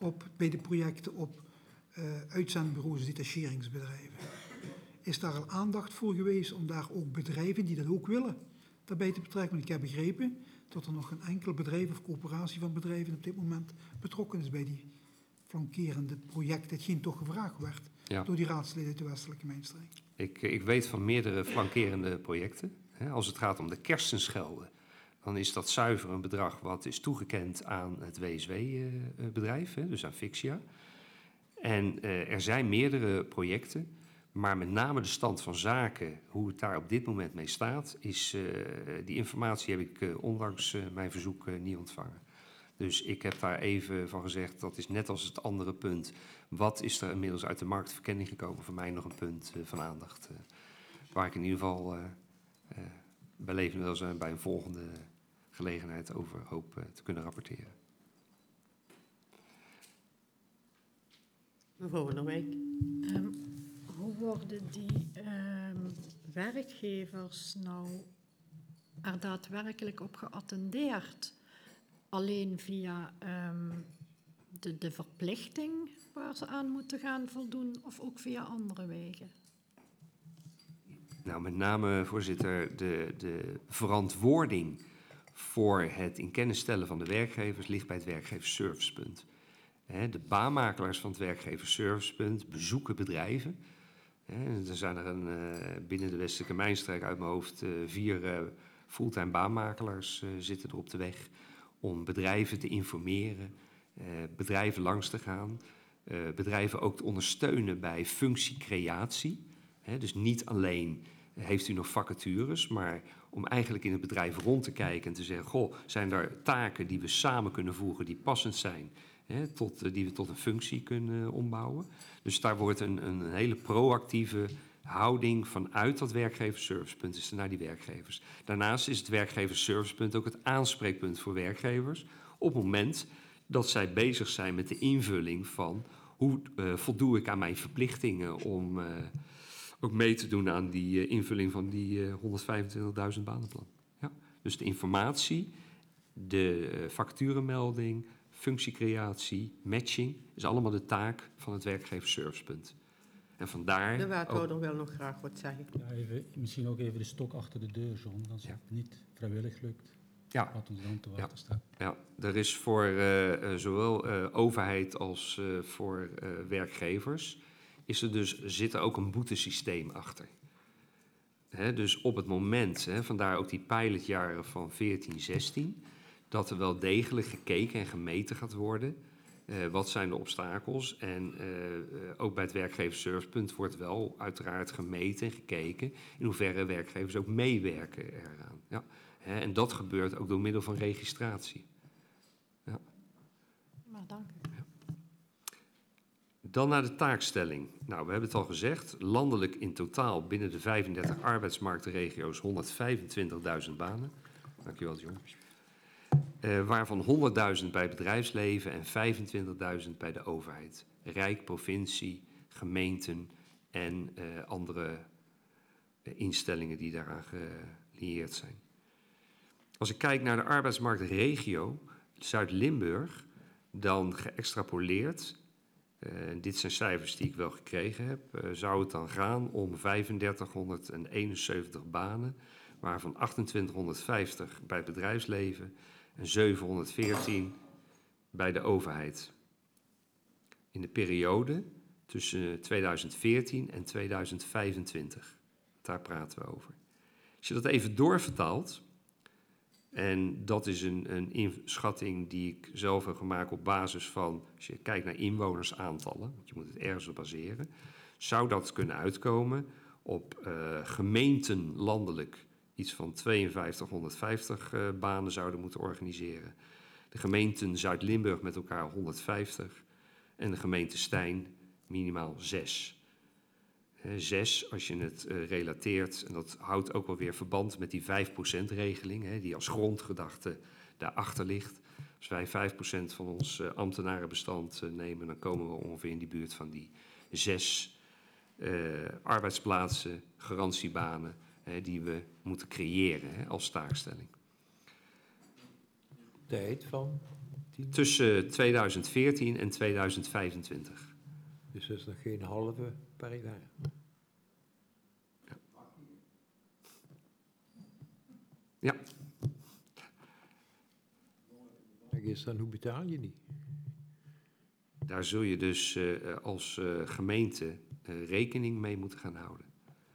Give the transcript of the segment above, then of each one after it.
bij de projecten op uitzendbureaus en detacheringsbedrijven. Is daar al aandacht voor geweest om daar ook bedrijven die dat ook willen daarbij te betrekken? Want ik heb begrepen dat er nog een enkel bedrijf of coöperatie van bedrijven op dit moment betrokken is bij die flankerende projecten. Hetgeen toch gevraagd werd door die raadsleden uit de Westelijke Mijnstreek. Ik weet van meerdere flankerende projecten. Als het gaat om de Kersenschelde, dan is dat zuiver een bedrag wat is toegekend aan het WSW-bedrijf, dus aan Fixia. En er zijn meerdere projecten, maar met name de stand van zaken, hoe het daar op dit moment mee staat, die informatie heb ik ondanks mijn verzoek niet ontvangen. Dus ik heb daar even van gezegd, dat is net als het andere punt. Wat is er inmiddels uit de marktverkenning gekomen? Voor mij nog een punt van aandacht. Waar ik in ieder geval bij leven welzijn bij een volgende gelegenheid over hoop te kunnen rapporteren. Mevrouw Van der Wijk. Hoe worden die werkgevers nou er daadwerkelijk op geattendeerd? Alleen via de verplichting waar ze aan moeten gaan voldoen of ook via andere wegen? Nou, met name, voorzitter, de verantwoording voor het in kennis stellen van de werkgevers ligt bij het werkgeversservicepunt. De baanmakelaars van het werkgeversservicepunt bezoeken bedrijven. Er zijn er binnen de Westelijke Mijnstreek uit mijn hoofd 4 fulltime baanmakelaars zitten er op de weg om bedrijven te informeren, bedrijven langs te gaan, bedrijven ook te ondersteunen bij functiecreatie. Dus niet alleen heeft u nog vacatures, maar om eigenlijk in het bedrijf rond te kijken en te zeggen, goh, zijn er taken die we samen kunnen voegen die passend zijn, die we tot een functie kunnen ombouwen. Dus daar wordt een hele proactieve houding vanuit dat werkgeversservicepunt is er naar die werkgevers. Daarnaast is het werkgeversservicepunt ook het aanspreekpunt voor werkgevers op het moment dat zij bezig zijn met de invulling van hoe voldoe ik aan mijn verplichtingen om ook mee te doen aan die invulling van die 125.000 banenplan. Ja. Dus de informatie, de vacaturemelding, functiecreatie, matching is allemaal de taak van het werkgeversservicepunt. En vandaar De wethouder wil nog graag wat zeggen. Ja, misschien ook even de stok achter de deur, John. Als het niet vrijwillig lukt, laat ons dan te wachten staan. Ja, er is voor zowel overheid als voor werkgevers zit er ook een boetesysteem achter. Dus op het moment, vandaar ook die pilotjaren van 14, 16... dat er wel degelijk gekeken en gemeten gaat worden. Wat zijn de obstakels? En ook bij het werkgeversservicepunt wordt wel uiteraard gemeten en gekeken in hoeverre werkgevers ook meewerken eraan. Ja. En dat gebeurt ook door middel van registratie. Ja. Maar dank u. Ja. Dan naar de taakstelling. Nou, we hebben het al gezegd. Landelijk in totaal binnen de 35 arbeidsmarktregio's 125.000 banen. Dank u wel, John. Waarvan 100.000 bij bedrijfsleven en 25.000 bij de overheid. Rijk, provincie, gemeenten en andere instellingen die daaraan gelieerd zijn. Als ik kijk naar de arbeidsmarktregio Zuid-Limburg, dan geëxtrapoleerd, dit zijn cijfers die ik wel gekregen heb, zou het dan gaan om 3571 banen, waarvan 2850 bij het bedrijfsleven en 714 bij de overheid. In de periode tussen 2014 en 2025. Daar praten we over. Als je dat even doorvertaalt, en dat is een inschatting die ik zelf heb gemaakt op basis van, als je kijkt naar inwonersaantallen, want je moet het ergens op baseren, zou dat kunnen uitkomen op gemeenten landelijk iets van 5250 banen zouden moeten organiseren. De gemeenten Zuid-Limburg met elkaar 150 en de gemeente Stein minimaal 6. 6, als je het relateert, en dat houdt ook wel weer verband met die 5%-regeling, die als grondgedachte daarachter ligt. Als wij 5% van ons ambtenarenbestand nemen, dan komen we ongeveer in die buurt van die 6 arbeidsplaatsen, garantiebanen, die we moeten creëren als taakstelling. Tijd van 10 Tussen 2014 en 2025. Dus dat is nog geen halve per jaar. Ja. Is dan, hoe betaal je die? Daar zul je dus als gemeente rekening mee moeten gaan houden.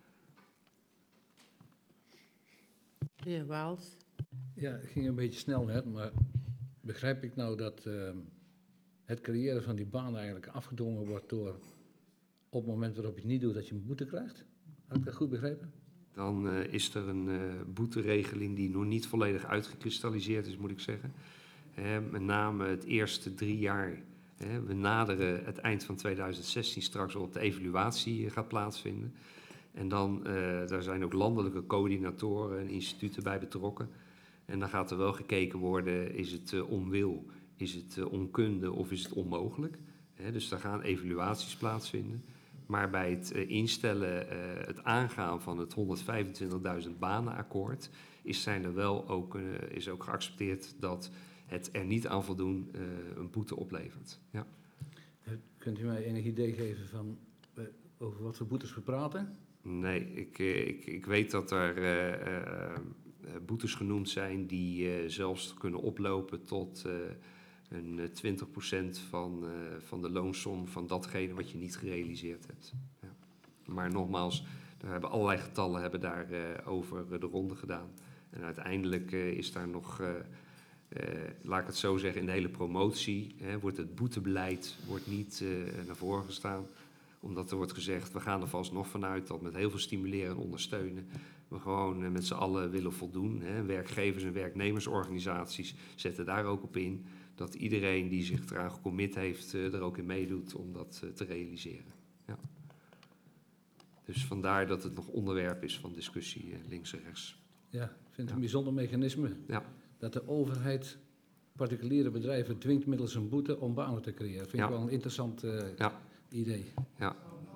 De heer Waals. Ja, het ging een beetje snel net, maar begrijp ik nou dat het creëren van die baan eigenlijk afgedwongen wordt door op het moment waarop je het niet doet dat je een boete krijgt? Had ik dat goed begrepen? Dan is er een boeteregeling die nog niet volledig uitgekristalliseerd is, moet ik zeggen. Met name het eerste 3 jaar. We naderen het eind van 2016 straks waarop de evaluatie gaat plaatsvinden. En dan, daar zijn ook landelijke coördinatoren en instituten bij betrokken. En dan gaat er wel gekeken worden, is het onwil, is het onkunde of is het onmogelijk? Dus daar gaan evaluaties plaatsvinden. Maar bij het instellen, het aangaan van het 125.000 banenakkoord is ook geaccepteerd dat het er niet aan voldoen een boete oplevert. Ja. Kunt u mij enig idee geven van over wat voor boetes we praten? Nee, ik weet dat er boetes genoemd zijn die zelfs kunnen oplopen tot een 20% van de loonsom van datgene wat je niet gerealiseerd hebt. Ja. Maar nogmaals, daar hebben allerlei getallen over de ronde gedaan. En uiteindelijk is daar nog, laat ik het zo zeggen, in de hele promotie wordt het boetebeleid niet naar voren gestaan. Omdat er wordt gezegd, we gaan er vast nog vanuit dat met heel veel stimuleren en ondersteunen we gewoon met z'n allen willen voldoen. Werkgevers- en werknemersorganisaties zetten daar ook op in dat iedereen die zich eraan gecommit heeft er ook in meedoet om dat te realiseren. Ja. Dus vandaar dat het nog onderwerp is van discussie links en rechts. Ja, ik vind het een bijzonder mechanisme Ja. dat de overheid particuliere bedrijven dwingt middels een boete om banen te creëren. Dat vind ik wel een interessant idee. Ja.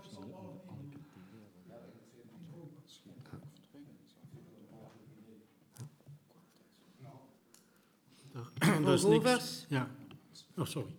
Er is niks. Rovers. Ja. Oh, sorry.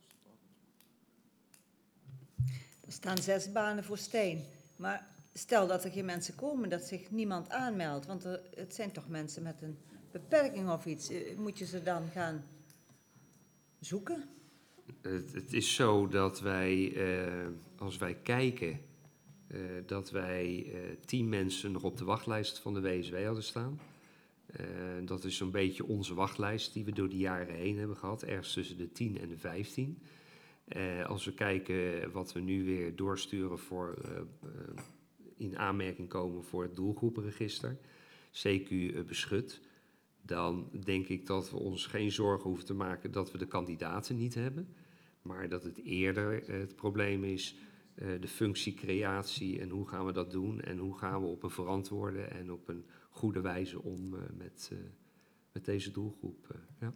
Er staan 6 banen voor Stijn. Maar stel dat er geen mensen komen, dat zich niemand aanmeldt. Want het zijn toch mensen met een beperking of iets. Moet je ze dan gaan zoeken? Het is zo dat wij, als wij kijken, dat wij 10 mensen nog op de wachtlijst van de WSW hadden staan. Dat is zo'n beetje onze wachtlijst die we door de jaren heen hebben gehad, ergens tussen de 10 en de 15. Als we kijken wat we nu weer doorsturen voor in aanmerking komen voor het doelgroepenregister, CQ beschut, dan denk ik dat we ons geen zorgen hoeven te maken dat we de kandidaten niet hebben, maar dat het eerder het probleem is de functiecreatie en hoe gaan we dat doen en hoe gaan we op een verantwoorde en op een goede wijze om met deze doelgroep. Ja.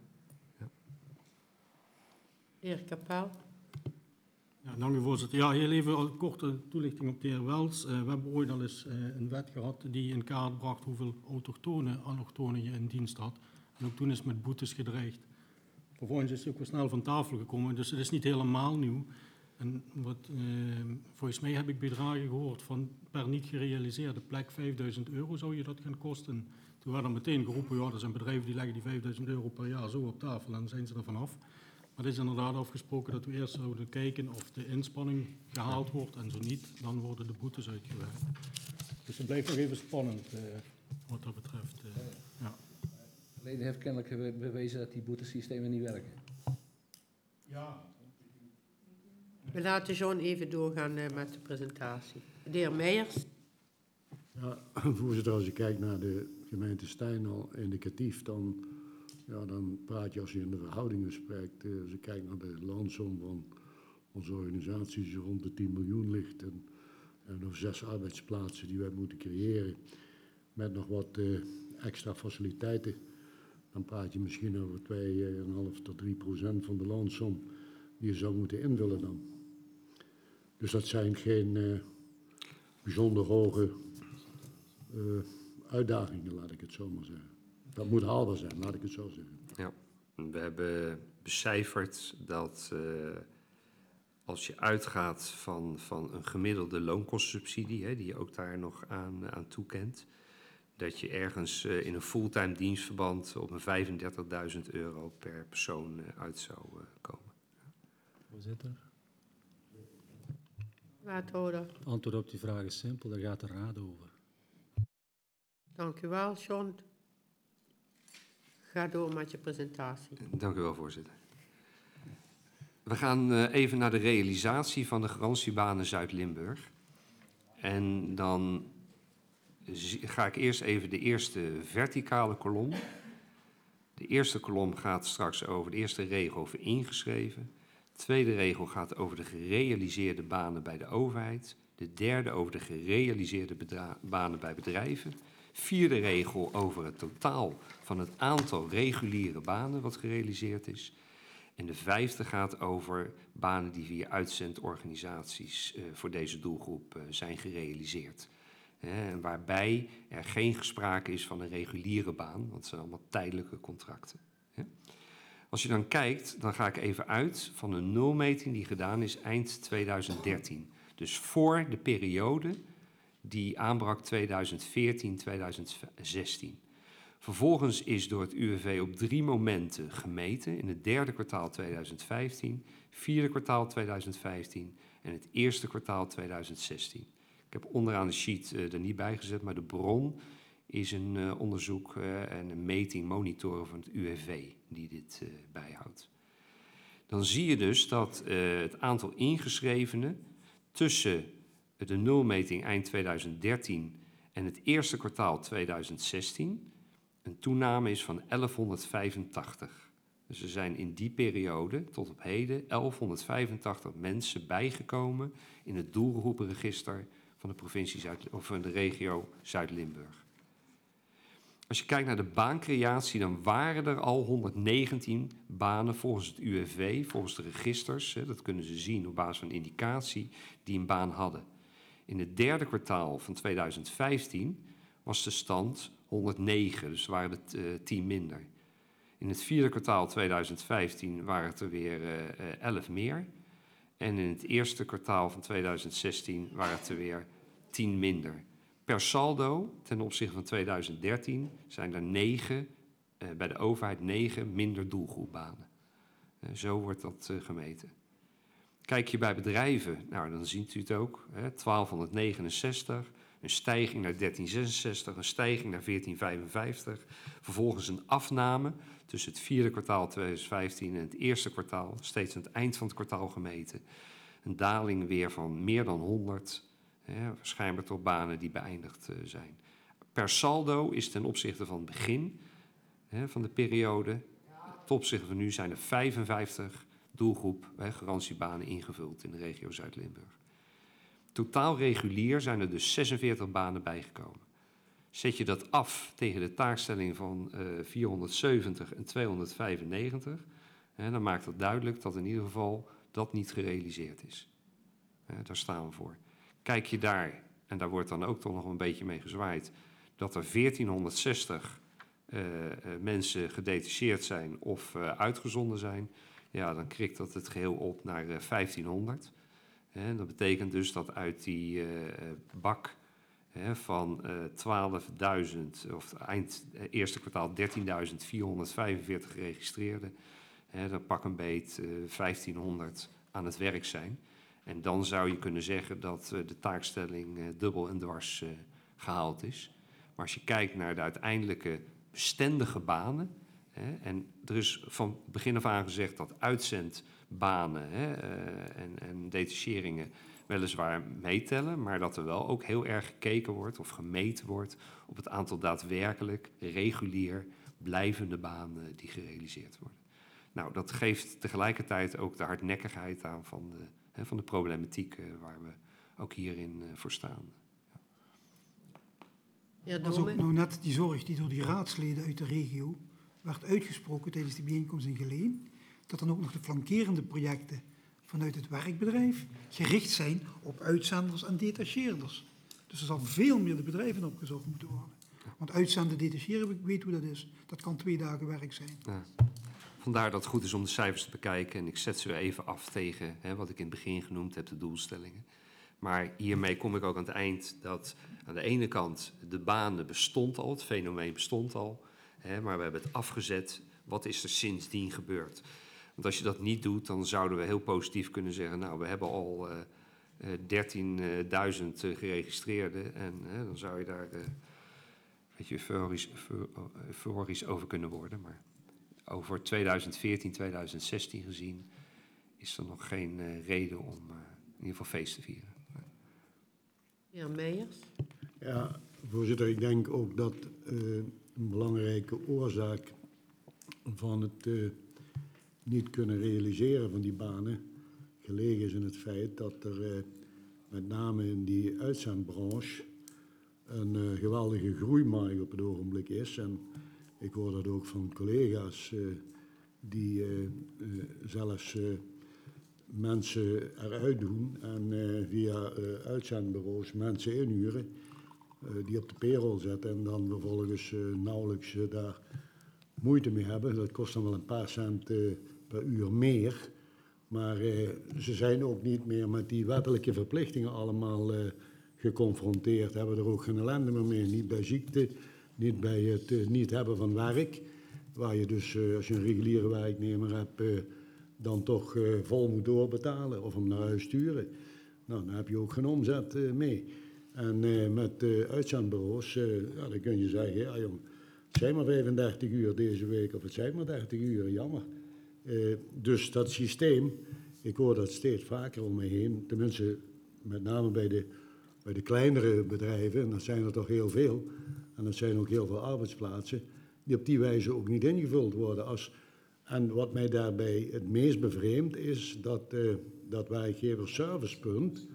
De heer Kapaal. Ja, dank u voorzitter. Ja, heel even een korte toelichting op de heer Wels. We hebben ooit al eens een wet gehad die in kaart bracht hoeveel allochtonen je in dienst had. En ook toen is met boetes gedreigd. Vervolgens is het ook weer snel van tafel gekomen, dus het is niet helemaal nieuw. En volgens mij heb ik bedragen gehoord van per niet gerealiseerde plek €5.000 zou je dat gaan kosten. Toen werd er meteen geroepen, ja, er zijn bedrijven die leggen die €5.000 per jaar zo op tafel en dan zijn ze er vanaf. Maar het is inderdaad afgesproken dat we eerst zouden kijken of de inspanning gehaald wordt en zo niet, dan worden de boetes uitgewerkt. Dus het blijft nog even spannend wat dat betreft. Ja. Het verleden heeft kennelijk bewezen dat die boetesystemen niet werken. Ja. We laten John even doorgaan met de presentatie. De heer Meijers. Ja, voorzitter, als je kijkt naar de gemeente Stijn al indicatief, dan praat je als je in de verhoudingen spreekt. Als je kijkt naar de loonsom van onze organisatie die rond de 10 miljoen ligt en nog 6 arbeidsplaatsen die wij moeten creëren met nog wat extra faciliteiten, dan praat je misschien over 2,5 tot 3% van de loonsom die je zou moeten invullen dan. Dus dat zijn geen bijzonder hoge uitdagingen, laat ik het zo maar zeggen. Dat moet haalbaar zijn, laat ik het zo zeggen. Ja, we hebben becijferd dat als je uitgaat van een gemiddelde loonkostensubsidie, hè, die je ook daar nog aan toekent, dat je ergens in een fulltime dienstverband op een €35.000 per persoon uit zou komen. Voorzitter, Wethouder. het antwoord op die vraag is simpel, daar gaat de raad over. Dank u wel, John. Ga door met je presentatie. Dank u wel, voorzitter. We gaan even naar de realisatie van de garantiebanen Zuid-Limburg. En dan ga ik eerst even de eerste verticale kolom. De eerste kolom gaat straks over de eerste regel over ingeschreven. De tweede regel gaat over de gerealiseerde banen bij de overheid. De derde over de gerealiseerde banen bij bedrijven. Vierde regel over het totaal van het aantal reguliere banen wat gerealiseerd is. En de vijfde gaat over banen die via uitzendorganisaties voor deze doelgroep zijn gerealiseerd. En waarbij er geen sprake is van een reguliere baan, want het zijn allemaal tijdelijke contracten. Als je dan kijkt, dan ga ik even uit van een nulmeting die gedaan is eind 2013. Dus voor de periode die aanbrak 2014-2016. Vervolgens is door het UWV op 3 momenten gemeten. In het derde kwartaal 2015, vierde kwartaal 2015 en het eerste kwartaal 2016. Ik heb onderaan de sheet er niet bij gezet, maar de bron is een onderzoek en een meting monitoren van het UWV die dit bijhoudt. Dan zie je dus dat het aantal ingeschrevenen tussen de nulmeting eind 2013 en het eerste kwartaal 2016 een toename is van 1185. Dus er zijn in die periode tot op heden 1185 mensen bijgekomen in het doelgroepenregister van de provincie of van de regio Zuid-Limburg. Als je kijkt naar de baancreatie, dan waren er al 119 banen volgens het UWV, volgens de registers, dat kunnen ze zien op basis van indicatie, die een baan hadden. In het derde kwartaal van 2015 was de stand 109, dus waren het 10 minder. In het vierde kwartaal 2015 waren het er weer 11 meer. En in het eerste kwartaal van 2016 waren het er weer 10 minder. Per saldo, ten opzichte van 2013, zijn er 9, bij de overheid 9 minder doelgroepbanen. Zo wordt dat gemeten. Kijk je bij bedrijven, nou dan ziet u het ook, 1269, een stijging naar 1366, een stijging naar 1455. Vervolgens een afname tussen het vierde kwartaal 2015 en het eerste kwartaal, steeds aan het eind van het kwartaal gemeten. Een daling weer van meer dan 100, waarschijnlijk tot banen die beëindigd zijn. Per saldo is ten opzichte van het begin van de periode, ten opzichte van nu zijn er 55 doelgroep garantiebanen ingevuld in de regio Zuid-Limburg. Totaal regulier zijn er dus 46 banen bijgekomen. Zet je dat af tegen de taakstelling van 470 en 295, dan maakt dat duidelijk dat in ieder geval dat niet gerealiseerd is. Daar staan we voor. Kijk je daar, en daar wordt dan ook toch nog een beetje mee gezwaaid, dat er 1460 mensen gedetacheerd zijn of uitgezonden zijn, ja, dan krikt dat het geheel op naar 1500. Dat betekent dus dat uit die bak van 12.000, of eind eerste kwartaal 13.445 geregistreerden, dan pak een beet 1500 aan het werk zijn. En dan zou je kunnen zeggen dat de taakstelling dubbel en dwars gehaald is. Maar als je kijkt naar de uiteindelijke bestendige banen, en er is van begin af aan gezegd dat uitzendbanen en detacheringen weliswaar meetellen, maar dat er wel ook heel erg gekeken wordt of gemeten wordt op het aantal daadwerkelijk regulier blijvende banen die gerealiseerd worden. Nou, dat geeft tegelijkertijd ook de hardnekkigheid aan van de problematiek waar we ook hierin voor staan. Ja, dat was ook nou net die zorg die door die raadsleden uit de regio werd uitgesproken tijdens die bijeenkomst in Geleen, dat dan ook nog de flankerende projecten vanuit het werkbedrijf gericht zijn op uitzenders en detacheerders. Dus er zal veel meer de bedrijven opgezocht moeten worden. Want uitzenden, detacheren, ik weet hoe dat is. Dat kan 2 dagen werk zijn. Ja. Vandaar dat het goed is om de cijfers te bekijken. En ik zet ze weer even af tegen wat ik in het begin genoemd heb, de doelstellingen. Maar hiermee kom ik ook aan het eind dat aan de ene kant de banen bestond al, het fenomeen bestond al. Maar we hebben het afgezet. Wat is er sindsdien gebeurd? Want als je dat niet doet, dan zouden we heel positief kunnen zeggen, nou, we hebben al 13.000 geregistreerden. En dan zou je daar een beetje euforisch over kunnen worden. Maar over 2014, 2016 gezien is er nog geen reden om in ieder geval feest te vieren. Heer Meijers? Ja, voorzitter, ik denk ook dat een belangrijke oorzaak van het niet kunnen realiseren van die banen gelegen is in het feit dat er met name in die uitzendbranche een geweldige groeimarkt op het ogenblik is. En ik hoor dat ook van collega's die zelfs mensen eruit doen en via uitzendbureaus mensen inhuren die op de payroll zetten en dan vervolgens nauwelijks daar moeite mee hebben. Dat kost dan wel een paar cent per uur meer. Maar ze zijn ook niet meer met die wettelijke verplichtingen allemaal geconfronteerd. Hebben er ook geen ellende meer mee. Niet bij ziekte, niet bij het niet hebben van werk. Waar je dus, als je een reguliere werknemer hebt, dan toch vol moet doorbetalen of hem naar huis sturen. Nou, dan heb je ook geen omzet mee. En met uitzendbureaus, ja, dan kun je zeggen, ja jong, het zijn maar 35 uur deze week of het zijn maar 30 uur, jammer. Dus dat systeem, ik hoor dat steeds vaker om me heen, tenminste met name bij de kleinere bedrijven, en dat zijn er toch heel veel, en dat zijn ook heel veel arbeidsplaatsen, die op die wijze ook niet ingevuld worden. En wat mij daarbij het meest bevreemdt is dat werkgeversservicepunt,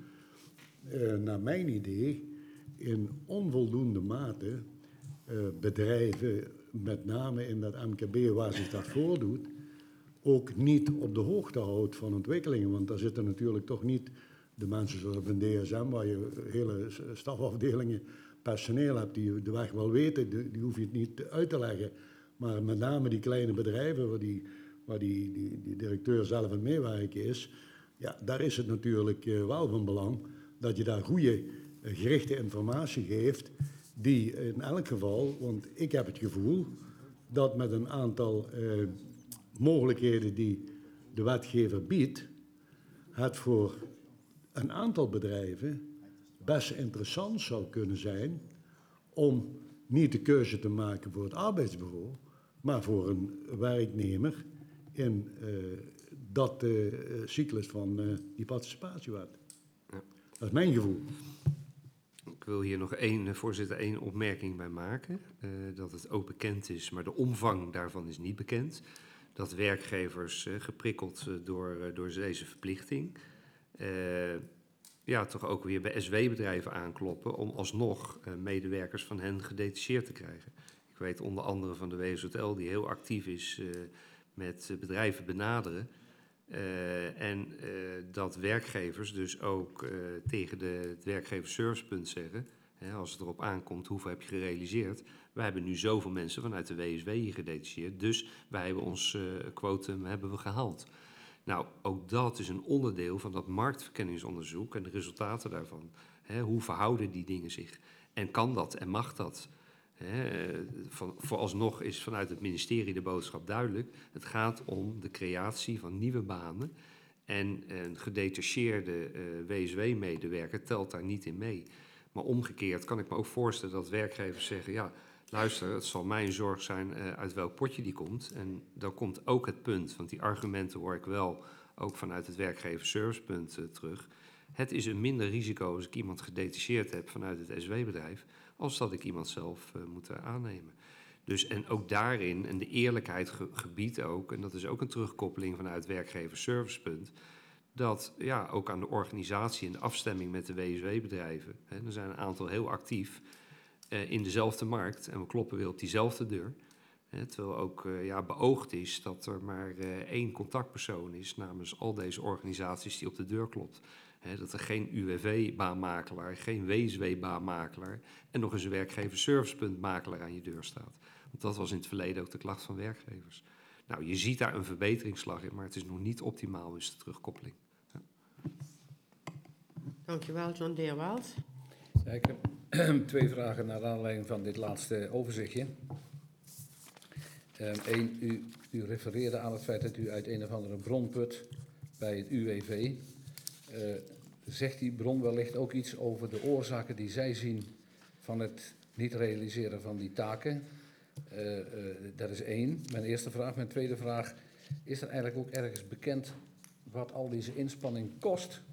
naar mijn idee, in onvoldoende mate bedrijven, met name in dat MKB waar zich dat voordoet, ook niet op de hoogte houdt van ontwikkelingen. Want daar zitten natuurlijk toch niet de mensen zoals op een DSM, waar je hele stafafdelingen personeel hebt die de weg wel weten, die hoef je het niet uit te leggen. Maar met name die kleine bedrijven waar die directeur zelf aan meewerken is, ja, daar is het natuurlijk wel van belang dat je daar goede, gerichte informatie geeft, die in elk geval, want ik heb het gevoel dat met een aantal mogelijkheden die de wetgever biedt, het voor een aantal bedrijven best interessant zou kunnen zijn om niet de keuze te maken voor het arbeidsbureau, maar voor een werknemer in dat cyclus van die participatiewet. Ja. Dat is mijn gevoel. Ik wil hier nog voorzitter, één opmerking bij maken. Dat het ook bekend is, maar de omvang daarvan is niet bekend. Dat werkgevers, geprikkeld door deze verplichting, toch ook weer bij SW-bedrijven aankloppen om alsnog medewerkers van hen gedetacheerd te krijgen. Ik weet onder andere van de WSOTL, die heel actief is met bedrijven benaderen. Dat werkgevers dus ook tegen het werkgeversservicepunt zeggen, als het erop aankomt, hoeveel heb je gerealiseerd? Wij hebben nu zoveel mensen vanuit de WSW hier gedetacheerd, dus wij hebben ons quotum gehaald. Nou, ook dat is een onderdeel van dat marktverkenningsonderzoek en de resultaten daarvan. Hoe verhouden die dingen zich? En kan dat en mag dat? Vooralsnog is vanuit het ministerie de boodschap duidelijk. Het gaat om de creatie van nieuwe banen. En een gedetacheerde WSW-medewerker telt daar niet in mee. Maar omgekeerd kan ik me ook voorstellen dat werkgevers zeggen, ja, luister, het zal mijn zorg zijn uit welk potje die komt. En dan komt ook het punt, want die argumenten hoor ik wel ook vanuit het werkgeversservicepunt terug. Het is een minder risico als ik iemand gedetacheerd heb vanuit het SW-bedrijf, als dat ik iemand zelf moet aannemen. Dus en ook daarin, en de eerlijkheid gebiedt ook, en dat is ook een terugkoppeling vanuit het werkgeversservicepunt, dat ja, ook aan de organisatie en de afstemming met de WSW-bedrijven, er zijn een aantal heel actief in dezelfde markt en we kloppen weer op diezelfde deur. Terwijl ook beoogd is dat er maar 1 contactpersoon is namens al deze organisaties die op de deur klopt. Dat er geen UWV-baanmakelaar, geen WSW-baanmakelaar en nog eens een werkgeversservicepuntmakelaar aan je deur staat. Want dat was in het verleden ook de klacht van werkgevers. Nou, je ziet daar een verbeteringsslag in, maar het is nog niet optimaal, is de terugkoppeling. Ja. Dankjewel, John de heer Waals. Ja, ik heb 2 vragen naar aanleiding van dit laatste overzichtje. Eén, u refereerde aan het feit dat u uit een of andere bron put bij het UWV. Zegt die bron wellicht ook iets over de oorzaken die zij zien van het niet realiseren van die taken? Dat is 1, mijn eerste vraag. Mijn tweede vraag, is er eigenlijk ook ergens bekend wat al deze inspanning kost